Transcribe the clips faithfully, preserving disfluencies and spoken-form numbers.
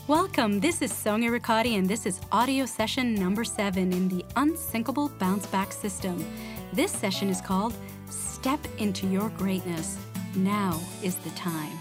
Welcome, this is Sonia Riccati and this is audio session number seven in the Unsinkable Bounce Back System. This session is called Step into Your Greatness. Now is the time.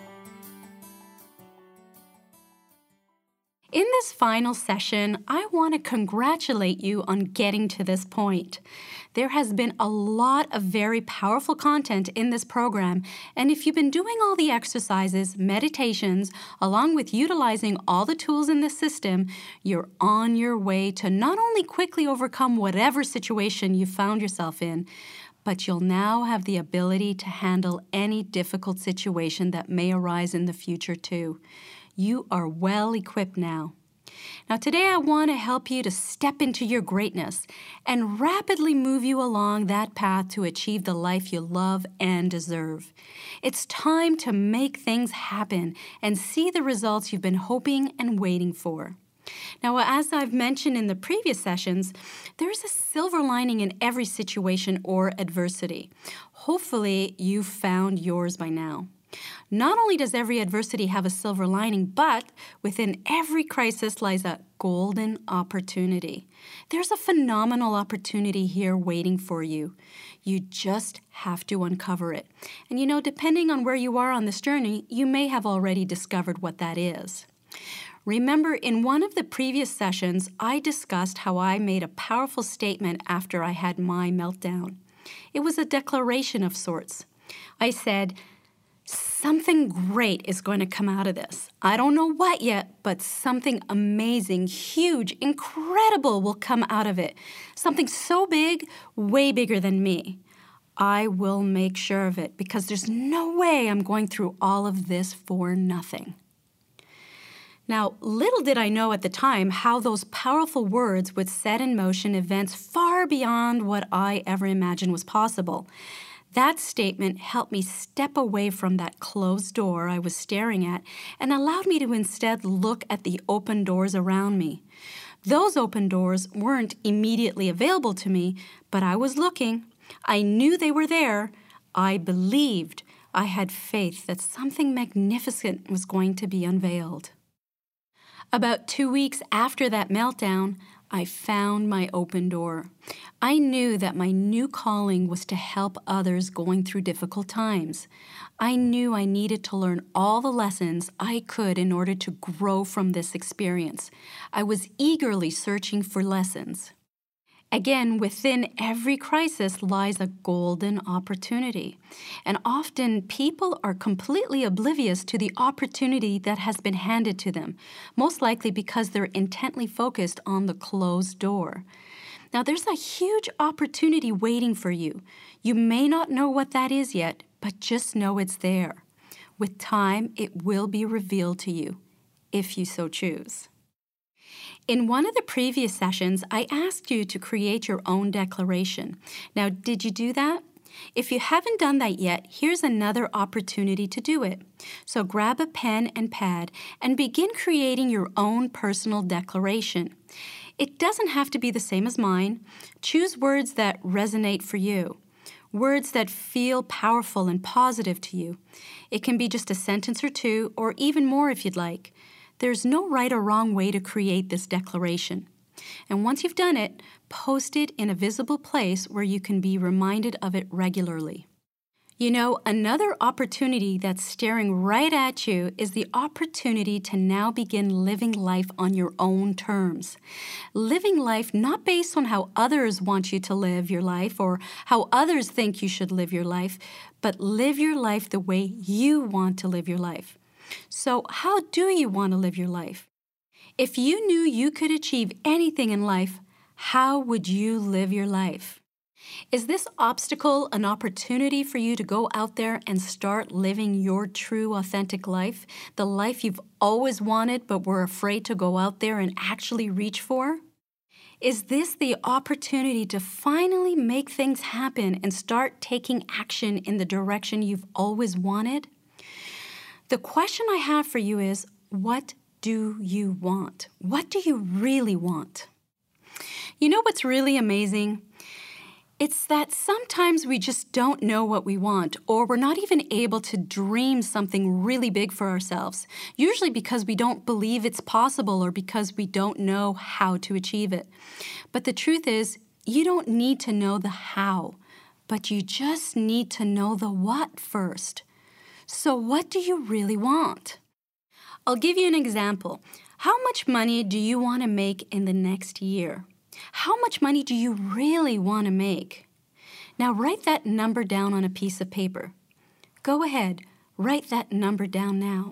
In this final session, I want to congratulate you on getting to this point. There has been a lot of very powerful content in this program, and if you've been doing all the exercises, meditations, along with utilizing all the tools in this system, you're on your way to not only quickly overcome whatever situation you found yourself in, but you'll now have the ability to handle any difficult situation that may arise in the future too. You are well equipped now. Now today I want to help you to step into your greatness and rapidly move you along that path to achieve the life you love and deserve. It's time to make things happen and see the results you've been hoping and waiting for. Now, as I've mentioned in the previous sessions, there's a silver lining in every situation or adversity. Hopefully you've found yours by now. Not only does every adversity have a silver lining, but within every crisis lies a golden opportunity. There's a phenomenal opportunity here waiting for you. You just have to uncover it. And you know, depending on where you are on this journey, you may have already discovered what that is. Remember, in one of the previous sessions, I discussed how I made a powerful statement after I had my meltdown. It was a declaration of sorts. I said, something great is going to come out of this. I don't know what yet, but something amazing, huge, incredible will come out of it. Something so big, way bigger than me. I will make sure of it because there's no way I'm going through all of this for nothing. Now, little did I know at the time how those powerful words would set in motion events far beyond what I ever imagined was possible. That statement helped me step away from that closed door I was staring at and allowed me to instead look at the open doors around me. Those open doors weren't immediately available to me, but I was looking. I knew they were there. I believed. I had faith that something magnificent was going to be unveiled. About two weeks after that meltdown, I found my open door. I knew that my new calling was to help others going through difficult times. I knew I needed to learn all the lessons I could in order to grow from this experience. I was eagerly searching for lessons. Again, within every crisis lies a golden opportunity. And often people are completely oblivious to the opportunity that has been handed to them, most likely because they're intently focused on the closed door. Now, there's a huge opportunity waiting for you. You may not know what that is yet, but just know it's there. With time, it will be revealed to you, if you so choose. In one of the previous sessions, I asked you to create your own declaration. Now, did you do that? If you haven't done that yet, here's another opportunity to do it. So grab a pen and pad and begin creating your own personal declaration. It doesn't have to be the same as mine. Choose words that resonate for you, words that feel powerful and positive to you. It can be just a sentence or two, or even more if you'd like. There's no right or wrong way to create this declaration. And once you've done it, post it in a visible place where you can be reminded of it regularly. You know, another opportunity that's staring right at you is the opportunity to now begin living life on your own terms. Living life not based on how others want you to live your life or how others think you should live your life, but live your life the way you want to live your life. So how do you want to live your life? If you knew you could achieve anything in life, how would you live your life? Is this obstacle an opportunity for you to go out there and start living your true, authentic life, the life you've always wanted but were afraid to go out there and actually reach for? Is this the opportunity to finally make things happen and start taking action in the direction you've always wanted? The question I have for you is, what do you want? What do you really want? You know what's really amazing? It's that sometimes we just don't know what we want, or we're not even able to dream something really big for ourselves, usually because we don't believe it's possible or because we don't know how to achieve it. But the truth is, you don't need to know the how, but you just need to know the what first. So what do you really want? I'll give you an example. How much money do you want to make in the next year? How much money do you really want to make? Now write that number down on a piece of paper. Go ahead, write that number down now.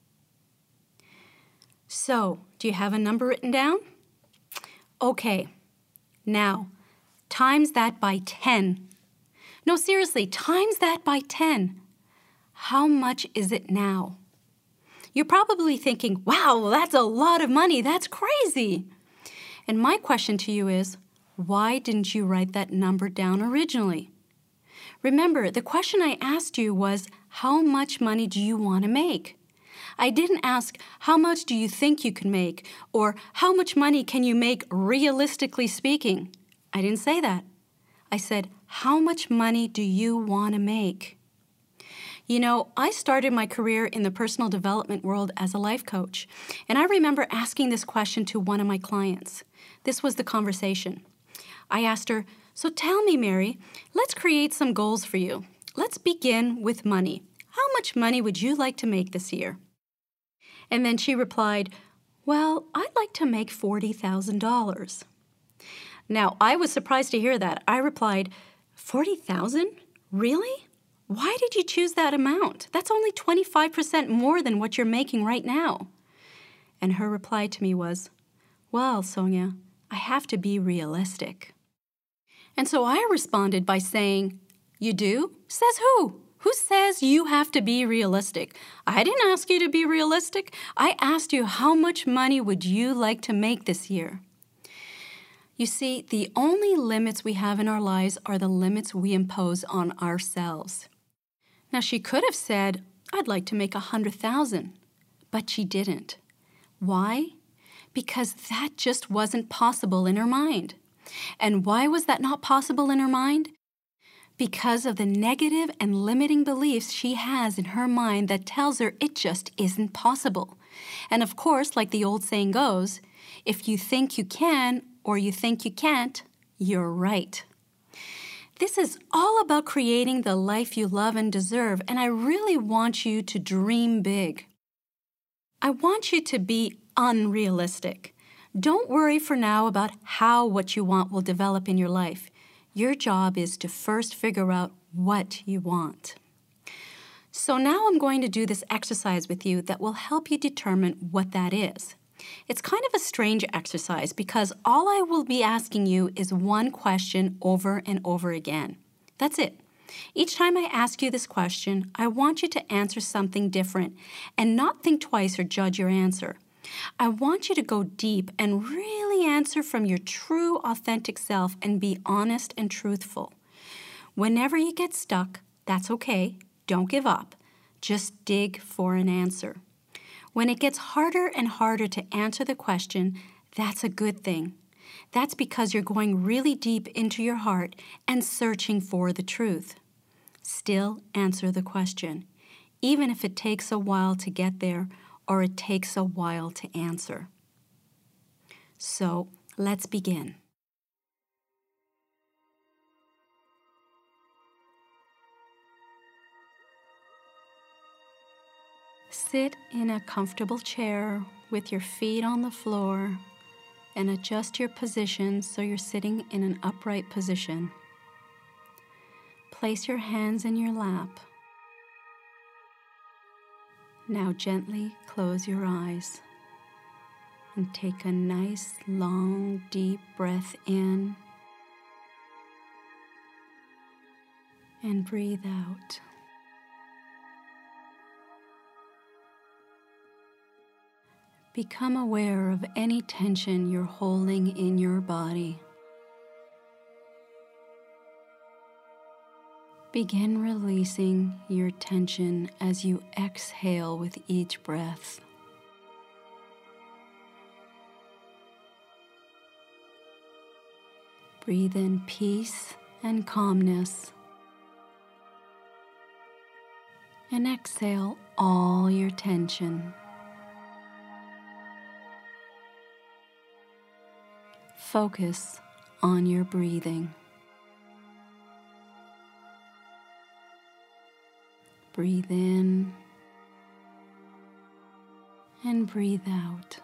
So, do you have a number written down? Okay, now, times that by ten. No, seriously, times that by ten. How much is it now? You're probably thinking, wow, that's a lot of money, that's crazy. And my question to you is, why didn't you write that number down originally? Remember, the question I asked you was, how much money do you want to make? I didn't ask, how much do you think you can make? Or how much money can you make realistically speaking? I didn't say that. I said, how much money do you want to make? You know, I started my career in the personal development world as a life coach, and I remember asking this question to one of my clients. This was the conversation. I asked her, so tell me, Mary, let's create some goals for you. Let's begin with money. How much money would you like to make this year? And then she replied, well, I'd like to make forty thousand dollars. Now, I was surprised to hear that. I replied, forty thousand dollars? Really? Why did you choose that amount? That's only twenty-five percent more than what you're making right now. And her reply to me was, well, Sonia, I have to be realistic. And so I responded by saying, you do? Says who? Who says you have to be realistic? I didn't ask you to be realistic. I asked you how much money would you like to make this year? You see, the only limits we have in our lives are the limits we impose on ourselves. Now, she could have said, I'd like to make one hundred thousand dollars, but she didn't. Why? Because that just wasn't possible in her mind. And why was that not possible in her mind? Because of the negative and limiting beliefs she has in her mind that tells her it just isn't possible. And of course, like the old saying goes, if you think you can or you think you can't, you're right. This is all about creating the life you love and deserve, and I really want you to dream big. I want you to be unrealistic. Don't worry for now about how what you want will develop in your life. Your job is to first figure out what you want. So now I'm going to do this exercise with you that will help you determine what that is. It's kind of a strange exercise because all I will be asking you is one question over and over again. That's it. Each time I ask you this question, I want you to answer something different and not think twice or judge your answer. I want you to go deep and really answer from your true, authentic self and be honest and truthful. Whenever you get stuck, that's okay. Don't give up. Just dig for an answer. When it gets harder and harder to answer the question, that's a good thing. That's because you're going really deep into your heart and searching for the truth. Still answer the question, even if it takes a while to get there or it takes a while to answer. So, let's begin. Sit in a comfortable chair with your feet on the floor and adjust your position so you're sitting in an upright position. Place your hands in your lap. Now gently close your eyes and take a nice, long, deep breath in and breathe out. Become aware of any tension you're holding in your body. Begin releasing your tension as you exhale with each breath. Breathe in peace and calmness. And exhale all your tension. Focus on your breathing. Breathe in and breathe out.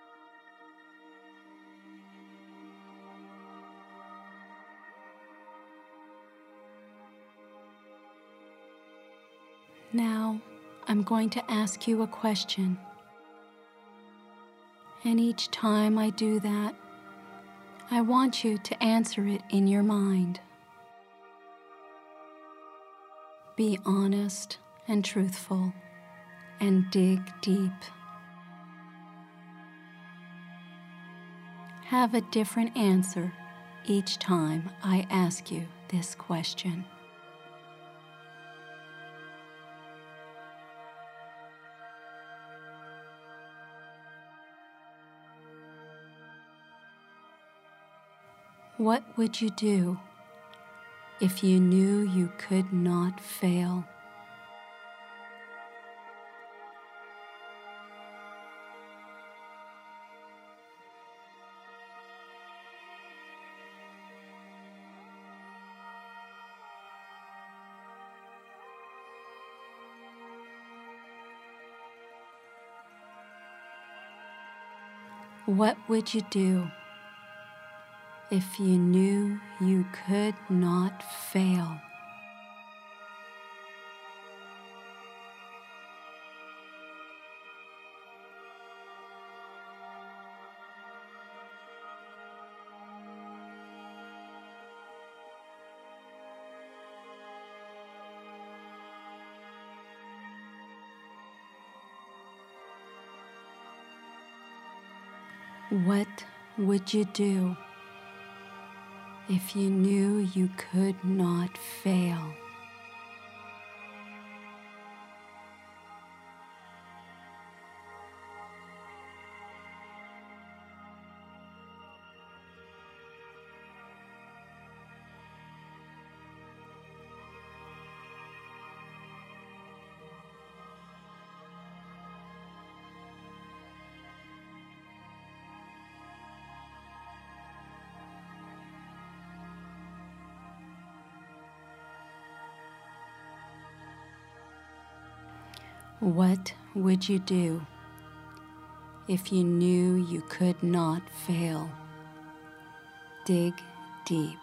Now, I'm going to ask you a question. And each time I do that, I want you to answer it in your mind. Be honest and truthful, and dig deep. Have a different answer each time I ask you this question. What would you do if you knew you could not fail? What would you do if you knew you could not fail? What would you do if you knew you could not fail? What would you do if you knew you could not fail? Dig deep.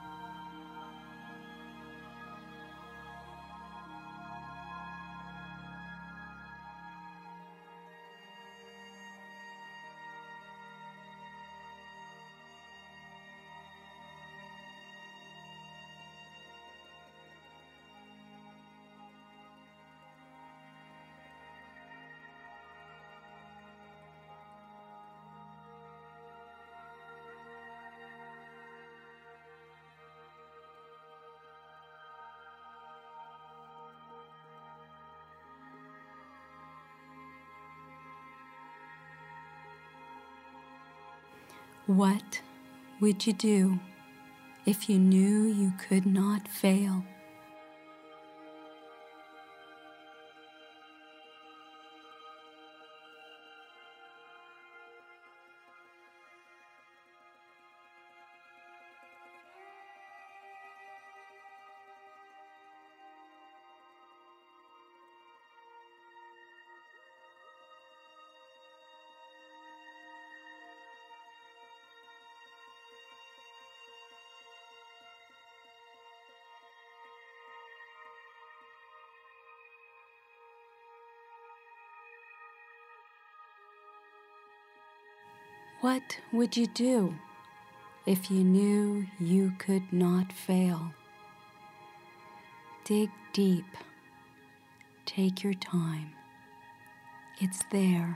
What would you do if you knew you could not fail? What would you do if you knew you could not fail? Dig deep. Take your time. It's there.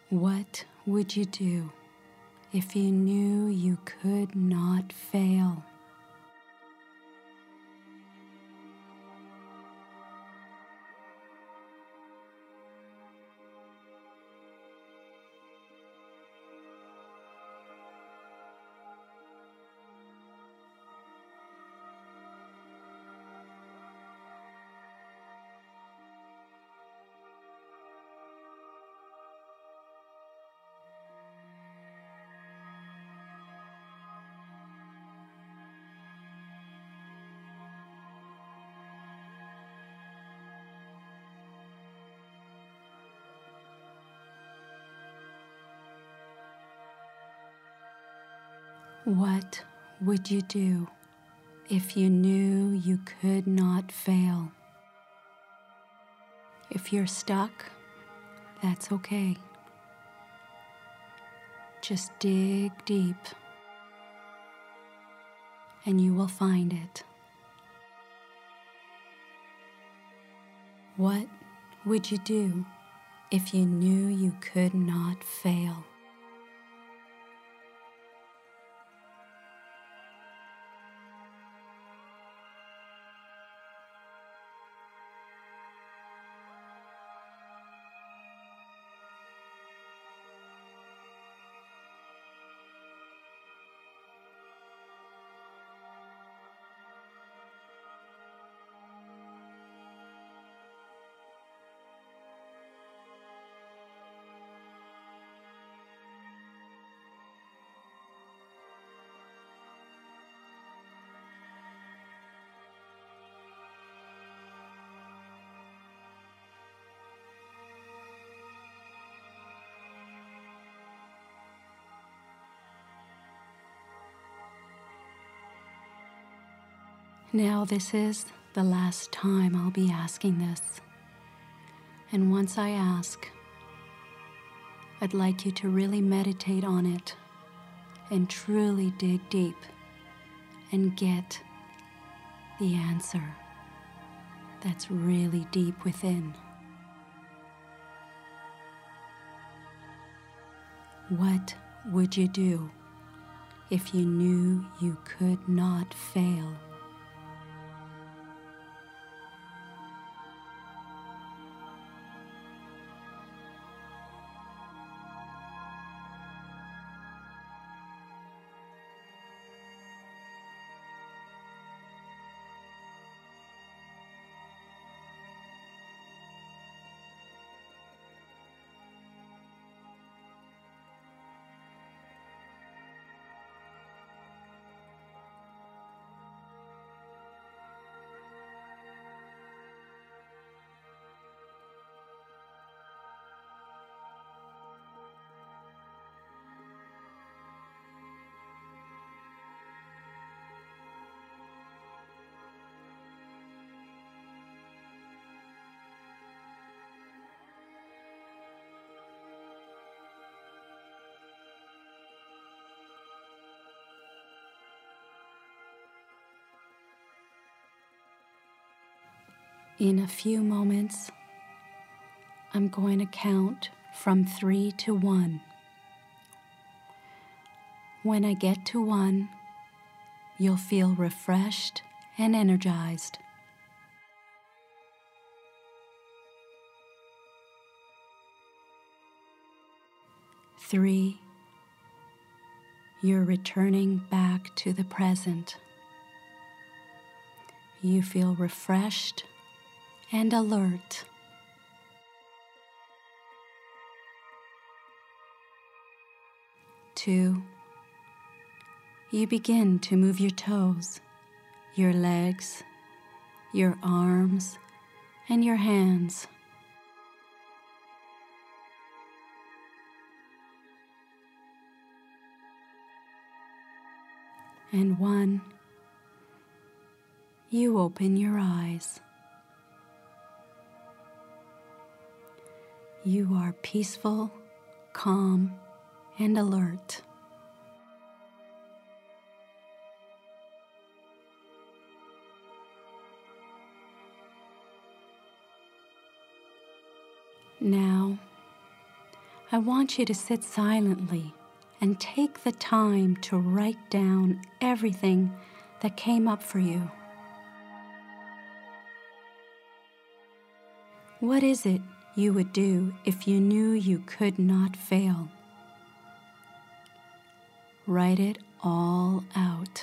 What would you do if you knew you could not fail? What would you do if you knew you could not fail? If you're stuck, that's okay. Just dig deep and you will find it. What would you do if you knew you could not fail? Now this is the last time I'll be asking this. And once I ask, I'd like you to really meditate on it and truly dig deep and get the answer that's really deep within. What would you do if you knew you could not fail? In a few moments, I'm going to count from three to one. When I get to one, you'll feel refreshed and energized. Three, you're returning back to the present. You feel refreshed and alert. Two, you begin to move your toes, your legs, your arms, and your hands. And one, you open your eyes. You are peaceful, calm, and alert. Now, I want you to sit silently and take the time to write down everything that came up for you. What is it you would do if you knew you could not fail? Write it all out.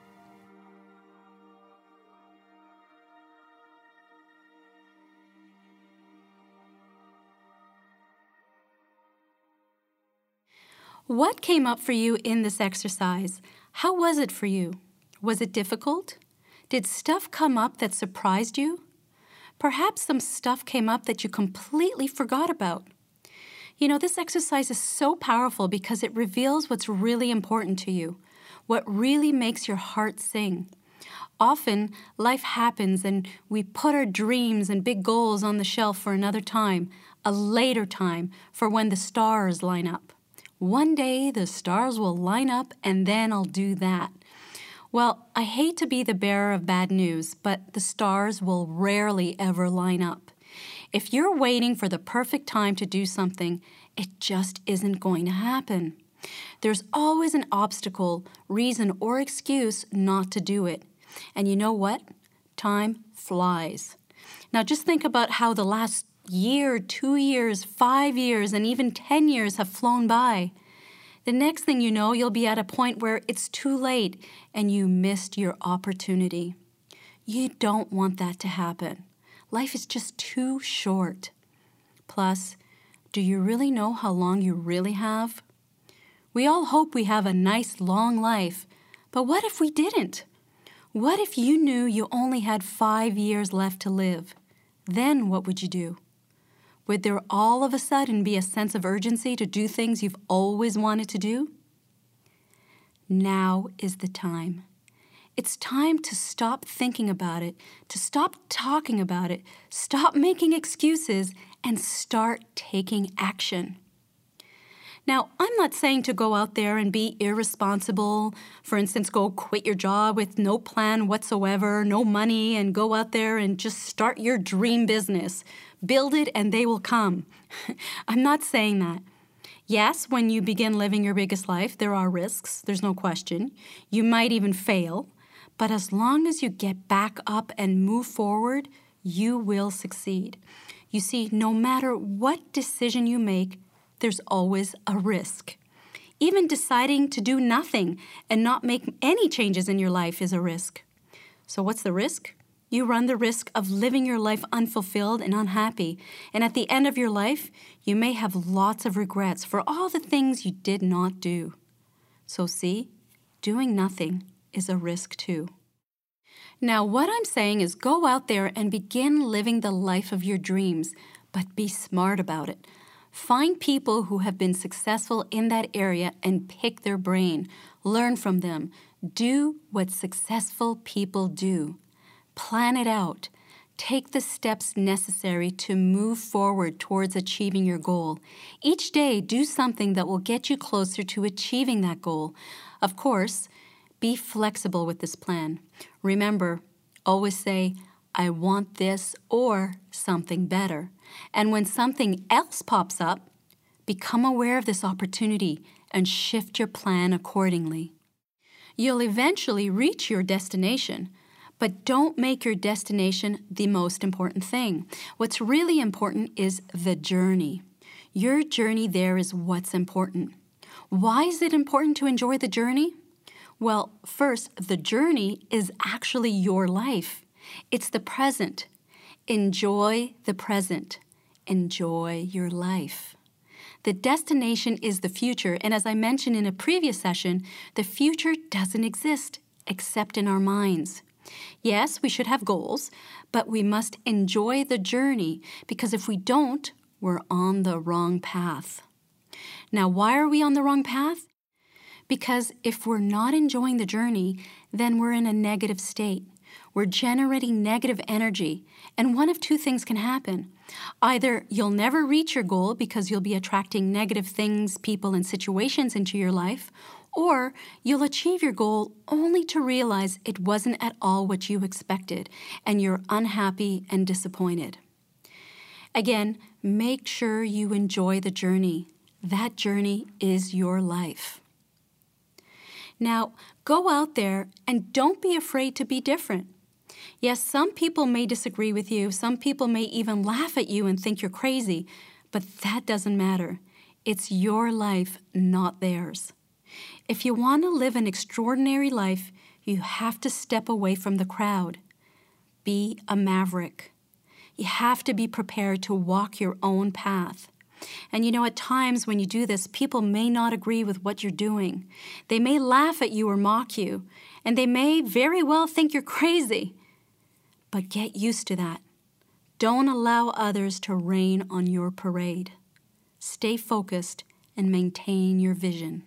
What came up for you in this exercise? How was it for you? Was it difficult? Did stuff come up that surprised you? Perhaps some stuff came up that you completely forgot about. You know, this exercise is so powerful because it reveals what's really important to you, what really makes your heart sing. Often, life happens and we put our dreams and big goals on the shelf for another time, a later time, for when the stars line up. One day the stars will line up and then I'll do that. Well, I hate to be the bearer of bad news, but the stars will rarely ever line up. If you're waiting for the perfect time to do something, it just isn't going to happen. There's always an obstacle, reason, or excuse not to do it. And you know what? Time flies. Now just think about how the last year, two years, five years, and even ten years have flown by. The next thing you know, you'll be at a point where it's too late and you missed your opportunity. You don't want that to happen. Life is just too short. Plus, do you really know how long you really have? We all hope we have a nice long life, but what if we didn't? What if you knew you only had five years left to live? Then what would you do? Would there all of a sudden be a sense of urgency to do things you've always wanted to do? Now is the time. It's time to stop thinking about it, to stop talking about it, stop making excuses, and start taking action. Now, I'm not saying to go out there and be irresponsible. For instance, go quit your job with no plan whatsoever, no money, and go out there and just start your dream business. Build it and they will come. I'm not saying that. Yes, when you begin living your biggest life, there are risks. There's no question. You might even fail. But as long as you get back up and move forward, you will succeed. You see, no matter what decision you make, there's always a risk. Even deciding to do nothing and not make any changes in your life is a risk. So what's the risk? You run the risk of living your life unfulfilled and unhappy. And at the end of your life, you may have lots of regrets for all the things you did not do. So see, doing nothing is a risk too. Now, what I'm saying is go out there and begin living the life of your dreams, but be smart about it. Find people who have been successful in that area and pick their brain. Learn from them. Do what successful people do. Plan it out. Take the steps necessary to move forward towards achieving your goal. Each day, do something that will get you closer to achieving that goal. Of course, be flexible with this plan. Remember, always say, I want this or something better. And when something else pops up, become aware of this opportunity and shift your plan accordingly. You'll eventually reach your destination, but don't make your destination the most important thing. What's really important is the journey. Your journey there is what's important. Why is it important to enjoy the journey? Well, first, the journey is actually your life. It's the present. Enjoy the present. Enjoy your life. The destination is the future, and as I mentioned in a previous session, the future doesn't exist except in our minds. Yes, we should have goals, but we must enjoy the journey because if we don't, we're on the wrong path. Now, why are we on the wrong path? Because if we're not enjoying the journey, then we're in a negative state. We're generating negative energy, and one of two things can happen. Either you'll never reach your goal because you'll be attracting negative things, people, and situations into your life, or you'll achieve your goal only to realize it wasn't at all what you expected, and you're unhappy and disappointed. Again, make sure you enjoy the journey. That journey is your life. Now, go out there and don't be afraid to be different. Yes, some people may disagree with you. Some people may even laugh at you and think you're crazy, but that doesn't matter. It's your life, not theirs. If you want to live an extraordinary life, you have to step away from the crowd. Be a maverick. You have to be prepared to walk your own path. And you know, at times when you do this, people may not agree with what you're doing. They may laugh at you or mock you, and they may very well think you're crazy. But get used to that. Don't allow others to rain on your parade. Stay focused and maintain your vision.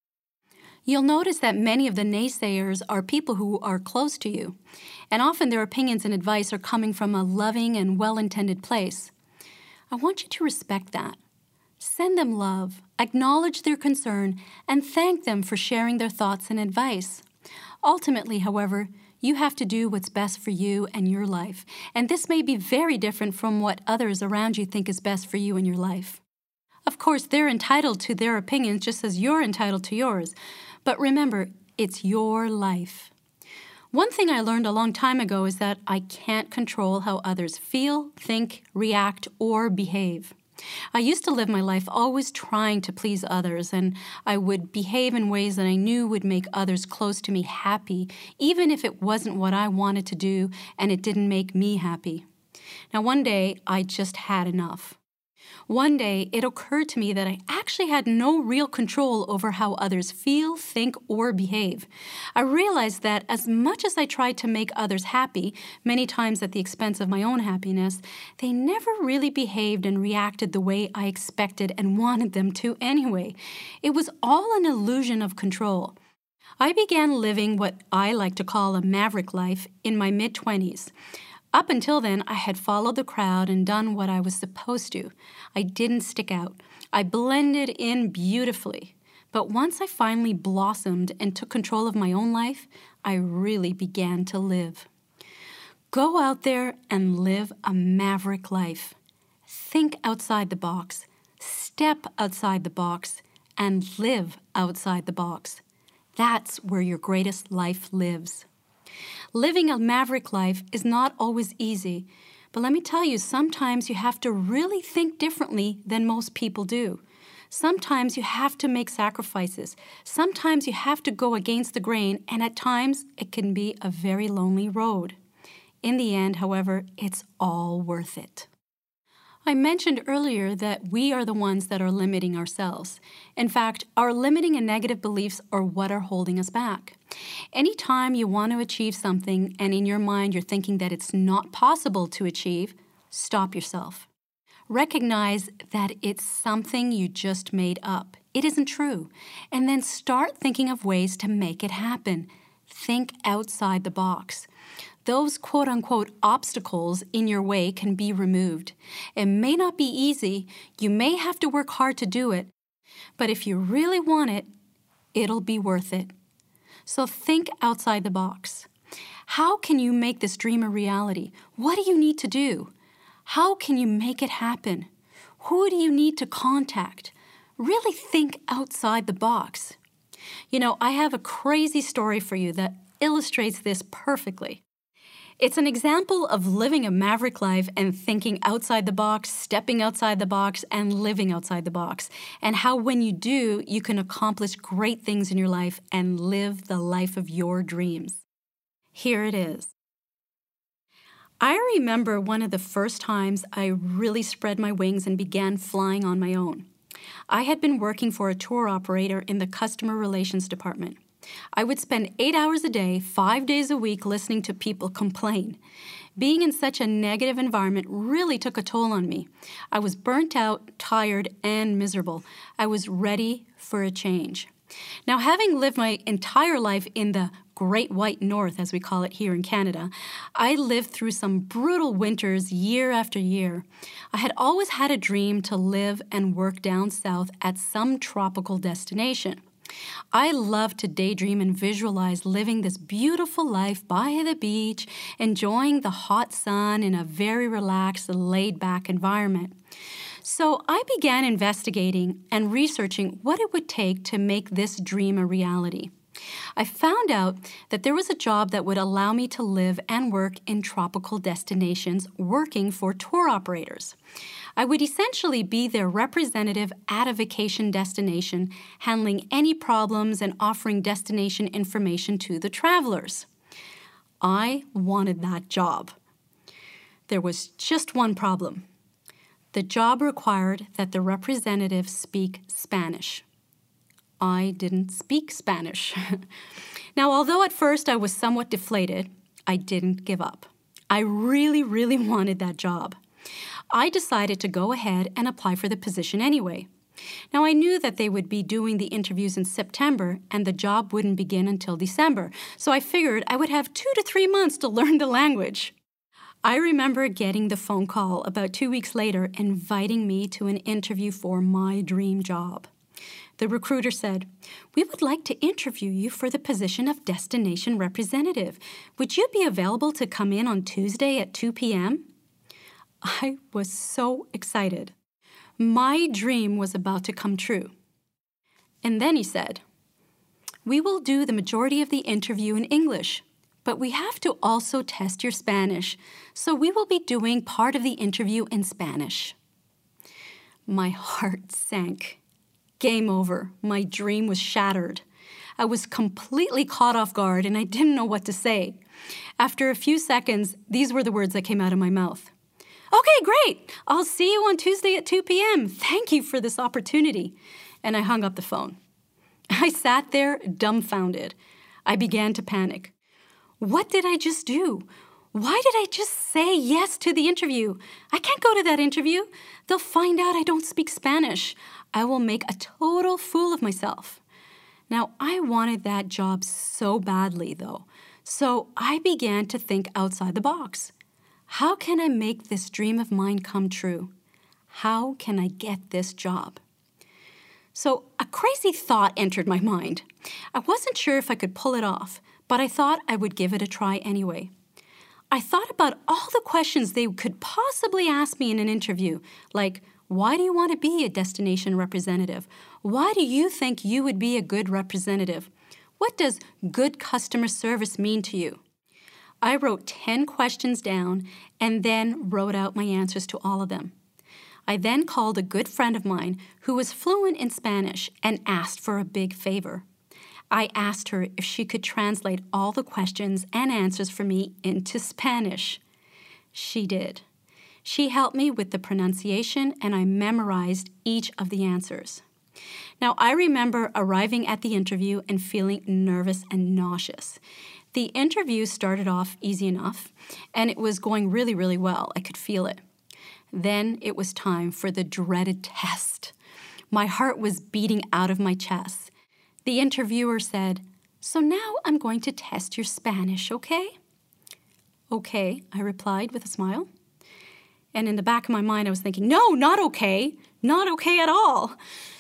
You'll notice that many of the naysayers are people who are close to you, and often their opinions and advice are coming from a loving and well-intended place. I want you to respect that. Send them love, acknowledge their concern, and thank them for sharing their thoughts and advice. Ultimately, however, you have to do what's best for you and your life, and this may be very different from what others around you think is best for you in your life. Of course, they're entitled to their opinions just as you're entitled to yours, but remember, it's your life. One thing I learned a long time ago is that I can't control how others feel, think, react, or behave. I used to live my life always trying to please others, and I would behave in ways that I knew would make others close to me happy, even if it wasn't what I wanted to do and it didn't make me happy. Now, one day, I just had enough. One day, it occurred to me that I actually had no real control over how others feel, think, or behave. I realized that as much as I tried to make others happy, many times at the expense of my own happiness, they never really behaved and reacted the way I expected and wanted them to anyway. It was all an illusion of control. I began living what I like to call a maverick life in my mid-twenties. Up until then, I had followed the crowd and done what I was supposed to. I didn't stick out. I blended in beautifully. But once I finally blossomed and took control of my own life, I really began to live. Go out there and live a maverick life. Think outside the box, step outside the box, and live outside the box. That's where your greatest life lives. Living a maverick life is not always easy, but let me tell you, sometimes you have to really think differently than most people do. Sometimes you have to make sacrifices. Sometimes you have to go against the grain, and at times it can be a very lonely road. In the end, however, it's all worth it. I mentioned earlier that we are the ones that are limiting ourselves. In fact, our limiting and negative beliefs are what are holding us back. Anytime you want to achieve something and in your mind you're thinking that it's not possible to achieve, stop yourself. Recognize that it's something you just made up. It isn't true. And then start thinking of ways to make it happen. Think outside the box. Those quote-unquote obstacles in your way can be removed. It may not be easy, you may have to work hard to do it, but if you really want it, it'll be worth it. So think outside the box. How can you make this dream a reality? What do you need to do? How can you make it happen? Who do you need to contact? Really think outside the box. You know, I have a crazy story for you that illustrates this perfectly. It's an example of living a maverick life and thinking outside the box, stepping outside the box, and living outside the box, and how when you do, you can accomplish great things in your life and live the life of your dreams. Here it is. I remember one of the first times I really spread my wings and began flying on my own. I had been working for a tour operator in the customer relations department. I would spend eight hours a day, five days a week, listening to people complain. Being in such a negative environment really took a toll on me. I was burnt out, tired, and miserable. I was ready for a change. Now, having lived my entire life in the Great White North, as we call it here in Canada, I lived through some brutal winters year after year. I had always had a dream to live and work down south at some tropical destination. I love to daydream and visualize living this beautiful life by the beach, enjoying the hot sun in a very relaxed, laid-back environment. So I began investigating and researching what it would take to make this dream a reality. I found out that there was a job that would allow me to live and work in tropical destinations working for tour operators. I would essentially be their representative at a vacation destination, handling any problems and offering destination information to the travelers. I wanted that job. There was just one problem. The job required that the representative speak Spanish. I didn't speak Spanish. Now, although at first I was somewhat deflated, I didn't give up. I really, really wanted that job. I decided to go ahead and apply for the position anyway. Now, I knew that they would be doing the interviews in September and the job wouldn't begin until December, so I figured I would have two to three months to learn the language. I remember getting the phone call about two weeks later inviting me to an interview for my dream job. The recruiter said, "We would like to interview you for the position of destination representative. Would you be available to come in on Tuesday at two p.m.? I was so excited. My dream was about to come true. And then he said, "We will do the majority of the interview in English, but we have to also test your Spanish, so we will be doing part of the interview in Spanish." My heart sank. Game over. My dream was shattered. I was completely caught off guard and I didn't know what to say. After a few seconds, these were the words that came out of my mouth. "Okay, great. I'll see you on Tuesday at two p.m. Thank you for this opportunity." And I hung up the phone. I sat there dumbfounded. I began to panic. What did I just do? Why did I just say yes to the interview? I can't go to that interview. They'll find out I don't speak Spanish. I will make a total fool of myself. Now, I wanted that job so badly, though, so I began to think outside the box. How can I make this dream of mine come true? How can I get this job? So a crazy thought entered my mind. I wasn't sure if I could pull it off, but I thought I would give it a try anyway. I thought about all the questions they could possibly ask me in an interview, like, why do you want to be a destination representative? Why do you think you would be a good representative? What does good customer service mean to you? I wrote ten questions down and then wrote out my answers to all of them. I then called a good friend of mine who was fluent in Spanish and asked for a big favor. I asked her if she could translate all the questions and answers for me into Spanish. She did. She helped me with the pronunciation and I memorized each of the answers. Now, I remember arriving at the interview and feeling nervous and nauseous. The interview started off easy enough, and it was going really, really well. I could feel it. Then it was time for the dreaded test. My heart was beating out of my chest. The interviewer said, "So now I'm going to test your Spanish, okay?" "Okay," I replied with a smile. And in the back of my mind, I was thinking, no, not okay, not okay at all.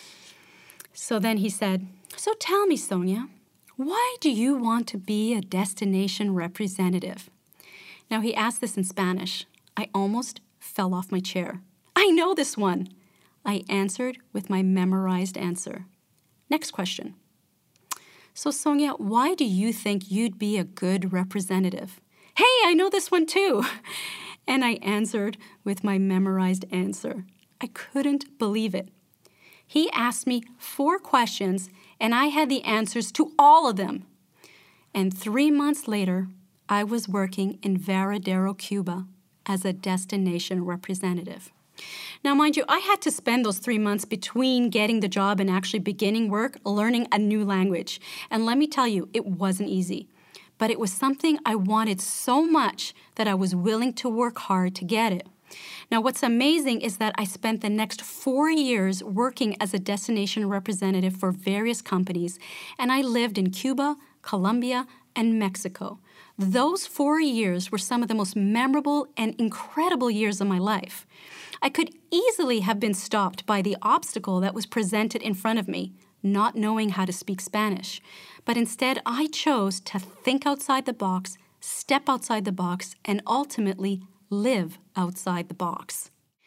So then he said, "So tell me, Sonia, why do you want to be a destination representative?" Now, he asked this in Spanish. I almost fell off my chair. I know this one. I answered with my memorized answer. Next question. "So, Sonia, why do you think you'd be a good representative?" Hey, I know this one too. And I answered with my memorized answer. I couldn't believe it. He asked me four questions, and I had the answers to all of them. And three months later, I was working in Varadero, Cuba, as a destination representative. Now, mind you, I had to spend those three months between getting the job and actually beginning work, learning a new language. And let me tell you, it wasn't easy. But it was something I wanted so much that I was willing to work hard to get it. Now, what's amazing is that I spent the next four years working as a destination representative for various companies, and I lived in Cuba, Colombia, and Mexico. Those four years were some of the most memorable and incredible years of my life. I could easily have been stopped by the obstacle that was presented in front of me, not knowing how to speak Spanish. But instead, I chose to think outside the box, step outside the box, and ultimately live outside the box.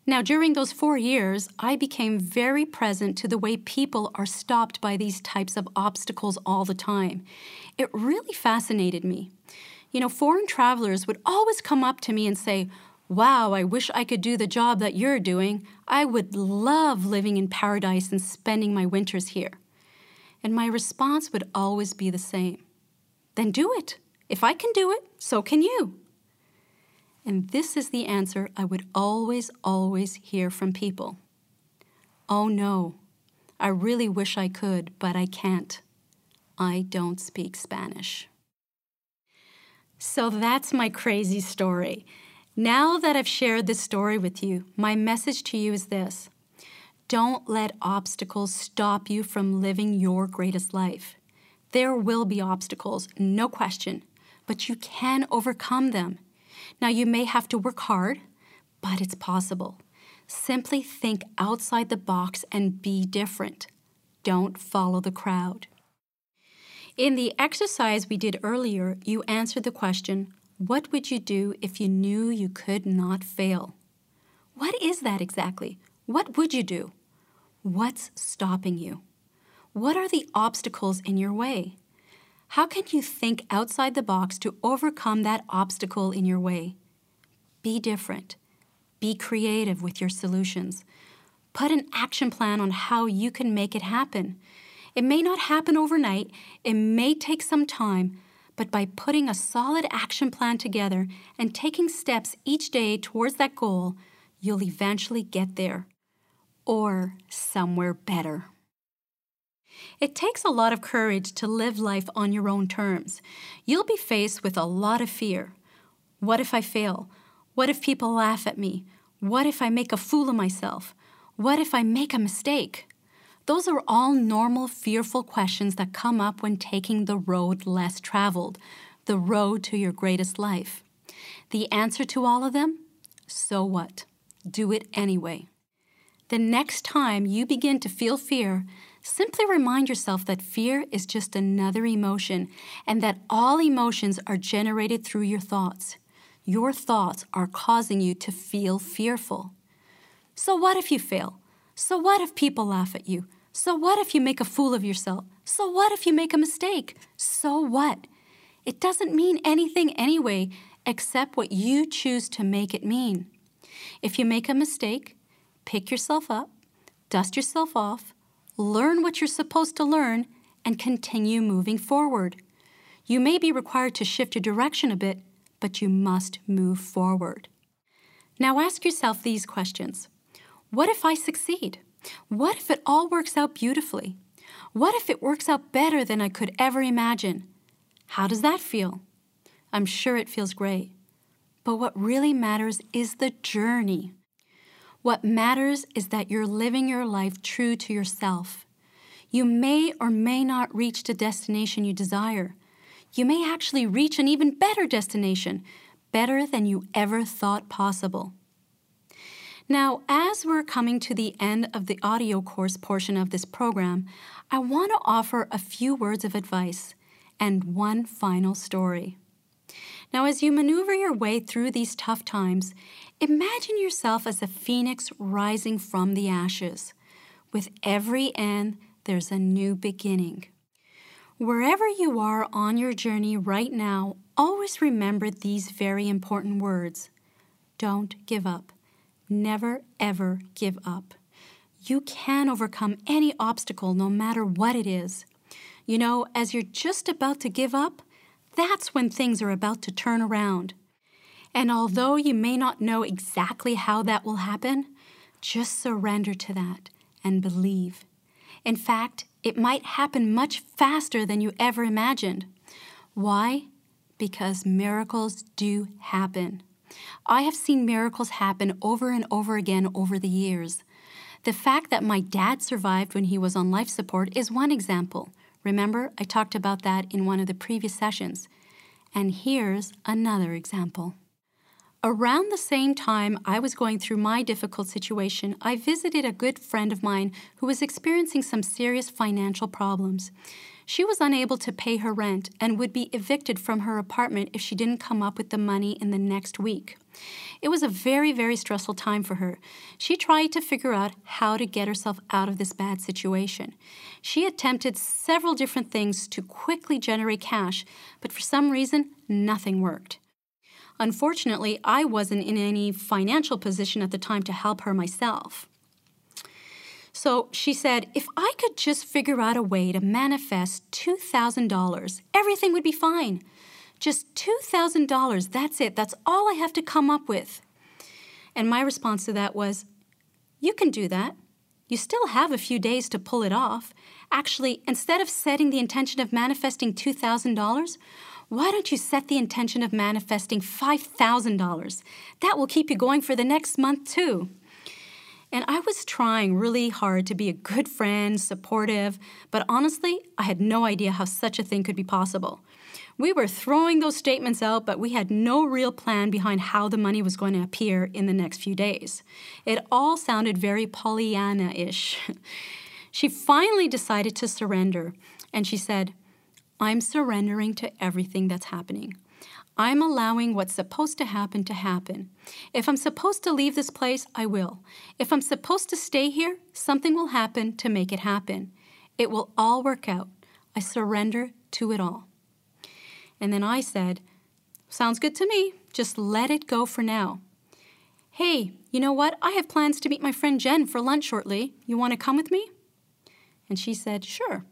Now, during those four years, I became very present to the way people are stopped by these types of obstacles all the time. It really fascinated me. You know, foreign travelers would always come up to me and say, "Wow, I wish I could do the job that you're doing. I would love living in paradise and spending my winters here." And my response would always be the same. Then do it. If I can do it, so can you. And this is the answer I would always, always hear from people. "Oh no, I really wish I could, but I can't. I don't speak Spanish." So that's my crazy story. Now that I've shared this story with you, my message to you is this. Don't let obstacles stop you from living your greatest life. There will be obstacles, no question, but you can overcome them. Now, you may have to work hard, but it's possible. Simply think outside the box and be different. Don't follow the crowd. In the exercise we did earlier, you answered the question, what would you do if you knew you could not fail? What is that exactly? What would you do? What's stopping you? What are the obstacles in your way? How can you think outside the box to overcome that obstacle in your way? Be different. Be creative with your solutions. Put an action plan on how you can make it happen. It may not happen overnight. It may take some time, but by putting a solid action plan together and taking steps each day towards that goal, you'll eventually get there, or somewhere better. It takes a lot of courage to live life on your own terms. You'll be faced with a lot of fear. What if I fail? What if people laugh at me? What if I make a fool of myself? What if I make a mistake? Those are all normal, fearful questions that come up when taking the road less traveled, the road to your greatest life. The answer to all of them? So what? Do it anyway. The next time you begin to feel fear, simply remind yourself that fear is just another emotion and that all emotions are generated through your thoughts. Your thoughts are causing you to feel fearful. So what if you fail? So what if people laugh at you? So what if you make a fool of yourself? So what if you make a mistake? So what? It doesn't mean anything anyway, except what you choose to make it mean. If you make a mistake, pick yourself up, dust yourself off, learn what you're supposed to learn, and continue moving forward. You may be required to shift your direction a bit, but you must move forward. Now ask yourself these questions. What if I succeed? What if it all works out beautifully? What if it works out better than I could ever imagine? How does that feel? I'm sure it feels great. But what really matters is the journey. What matters is that you're living your life true to yourself. You may or may not reach the destination you desire. You may actually reach an even better destination, better than you ever thought possible. Now, as we're coming to the end of the audio course portion of this program, I want to offer a few words of advice and one final story. Now, as you maneuver your way through these tough times, imagine yourself as a phoenix rising from the ashes. With every end, there's a new beginning. Wherever you are on your journey right now, always remember these very important words. Don't give up. Never, ever give up. You can overcome any obstacle, no matter what it is. You know, as you're just about to give up, that's when things are about to turn around. And although you may not know exactly how that will happen, just surrender to that and believe. In fact, it might happen much faster than you ever imagined. Why? Because miracles do happen. I have seen miracles happen over and over again over the years. The fact that my dad survived when he was on life support is one example. Remember, I talked about that in one of the previous sessions. And here's another example. Around the same time I was going through my difficult situation, I visited a good friend of mine who was experiencing some serious financial problems. She was unable to pay her rent and would be evicted from her apartment if she didn't come up with the money in the next week. It was a very, very stressful time for her. She tried to figure out how to get herself out of this bad situation. She attempted several different things to quickly generate cash, but for some reason, nothing worked. Unfortunately, I wasn't in any financial position at the time to help her myself. So she said, if I could just figure out a way to manifest two thousand dollars, everything would be fine. Just two thousand dollars, that's it. That's all I have to come up with. And my response to that was, you can do that. You still have a few days to pull it off. Actually, instead of setting the intention of manifesting two thousand dollars, why don't you set the intention of manifesting five thousand dollars? That will keep you going for the next month too. And I was trying really hard to be a good friend, supportive, but honestly, I had no idea how such a thing could be possible. We were throwing those statements out, but we had no real plan behind how the money was going to appear in the next few days. It all sounded very Pollyanna-ish. She finally decided to surrender, and she said, I'm surrendering to everything that's happening. I'm allowing what's supposed to happen to happen. If I'm supposed to leave this place, I will. If I'm supposed to stay here, something will happen to make it happen. It will all work out. I surrender to it all. And then I said, sounds good to me. Just let it go for now. Hey, you know what? I have plans to meet my friend Jen for lunch shortly. You want to come with me? And she said, sure.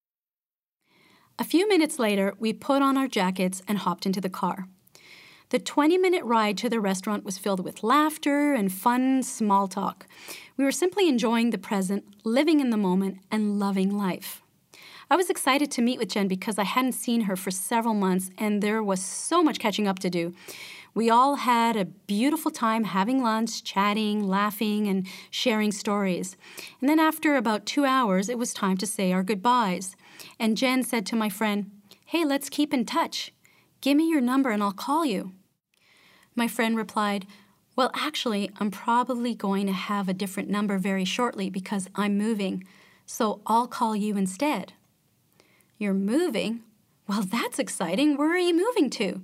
A few minutes later, we put on our jackets and hopped into the car. The twenty-minute ride to the restaurant was filled with laughter and fun small talk. We were simply enjoying the present, living in the moment, and loving life. I was excited to meet with Jen because I hadn't seen her for several months, and there was so much catching up to do. We all had a beautiful time having lunch, chatting, laughing, and sharing stories. And then after about two hours, it was time to say our goodbyes. And Jen said to my friend, hey, let's keep in touch. Give me your number and I'll call you. My friend replied, well, actually, I'm probably going to have a different number very shortly because I'm moving, so I'll call you instead. You're moving? Well, that's exciting. Where are you moving to?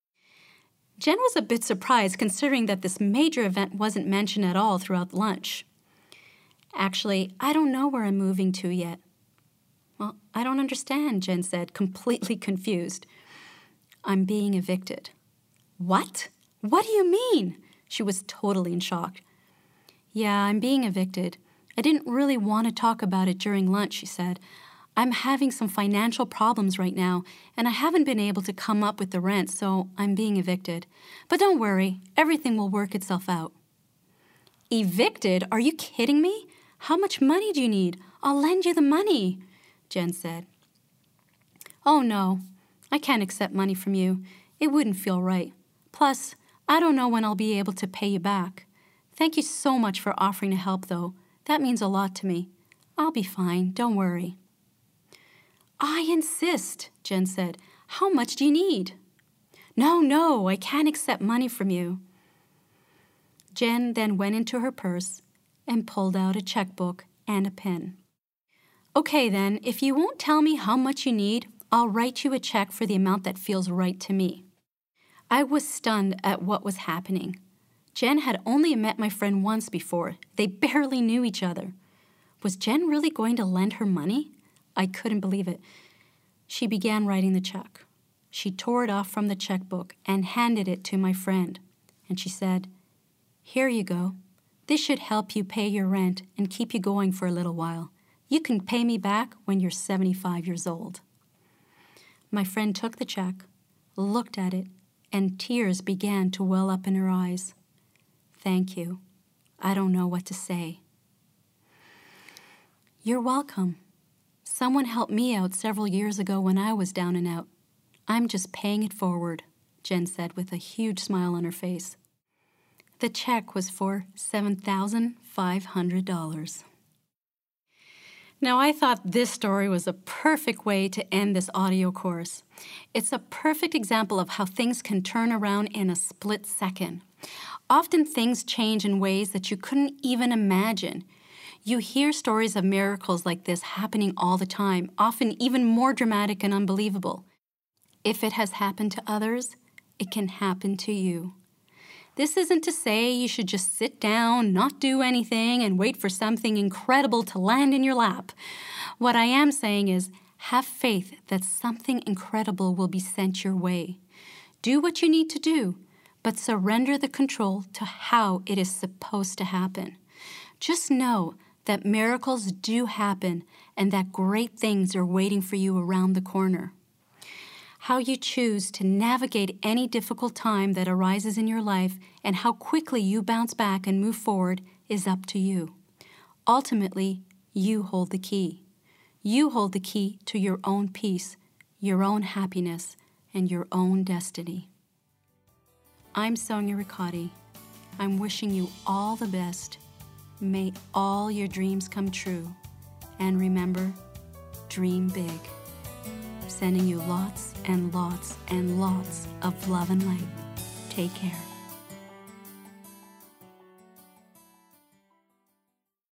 Jen was a bit surprised considering that this major event wasn't mentioned at all throughout lunch. Actually, I don't know where I'm moving to yet. Well, I don't understand, Jen said, completely confused. I'm being evicted. What? What do you mean? She was totally in shock. Yeah, I'm being evicted. I didn't really want to talk about it during lunch, she said. I'm having some financial problems right now, and I haven't been able to come up with the rent, so I'm being evicted. But don't worry, everything will work itself out. Evicted? Are you kidding me? How much money do you need? I'll lend you the money, Jen said. Oh no, I can't accept money from you. It wouldn't feel right. Plus, I don't know when I'll be able to pay you back. Thank you so much for offering to help, though. That means a lot to me. I'll be fine, don't worry. I insist, Jen said. How much do you need? No, no, I can't accept money from you. Jen then went into her purse and pulled out a checkbook and a pen. Okay then, if you won't tell me how much you need, I'll write you a check for the amount that feels right to me. I was stunned at what was happening. Jen had only met my friend once before. They barely knew each other. Was Jen really going to lend her money? I couldn't believe it. She began writing the check. She tore it off from the checkbook and handed it to my friend. And she said, here you go. This should help you pay your rent and keep you going for a little while. You can pay me back when you're seventy-five years old. My friend took the check, looked at it, and tears began to well up in her eyes. Thank you. I don't know what to say. You're welcome. Someone helped me out several years ago when I was down and out. I'm just paying it forward, Jen said with a huge smile on her face. The check was for seven thousand five hundred dollars. Now, I thought this story was a perfect way to end this audio course. It's a perfect example of how things can turn around in a split second. Often things change in ways that you couldn't even imagine. You hear stories of miracles like this happening all the time, often even more dramatic and unbelievable. If it has happened to others, it can happen to you. This isn't to say you should just sit down, not do anything, and wait for something incredible to land in your lap. What I am saying is, have faith that something incredible will be sent your way. Do what you need to do, but surrender the control to how it is supposed to happen. Just know that miracles do happen and that great things are waiting for you around the corner. How you choose to navigate any difficult time that arises in your life and how quickly you bounce back and move forward is up to you. Ultimately, you hold the key. You hold the key to your own peace, your own happiness, and your own destiny. I'm Sonia Riccati. I'm wishing you all the best. May all your dreams come true. And remember, dream big. Sending you lots and lots and lots of love and light. Take care.